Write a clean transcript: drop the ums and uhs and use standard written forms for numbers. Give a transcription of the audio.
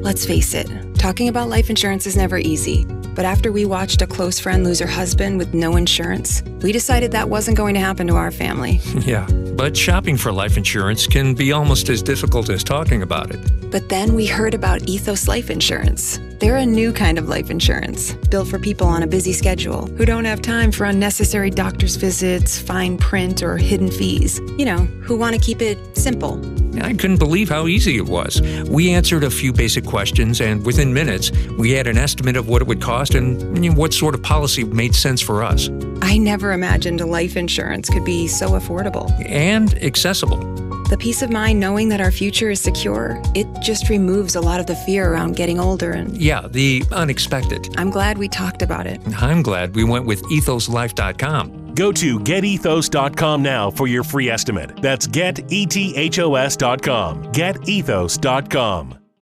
Let's face it, talking about life insurance is never easy. But after we watched a close friend lose her husband with no insurance, we decided that wasn't going to happen to our family. Yeah, but shopping for life insurance can be almost as difficult as talking about it. But then we heard about Ethos Life Insurance. They're a new kind of life insurance, built for people on a busy schedule who don't have time for unnecessary doctor's visits, fine print, or hidden fees. You know, who want to keep it simple. I couldn't believe how easy it was. We answered a few basic questions, and within minutes, we had an estimate of what it would cost and what sort of policy made sense for us. I never imagined a life insurance could be so affordable. And accessible. The peace of mind knowing that our future is secure, it just removes a lot of the fear around getting older and... Yeah, the unexpected. I'm glad we talked about it. I'm glad we went with ethoslife.com. Go to getethos.com now for your free estimate. That's getethos.com. Getethos.com.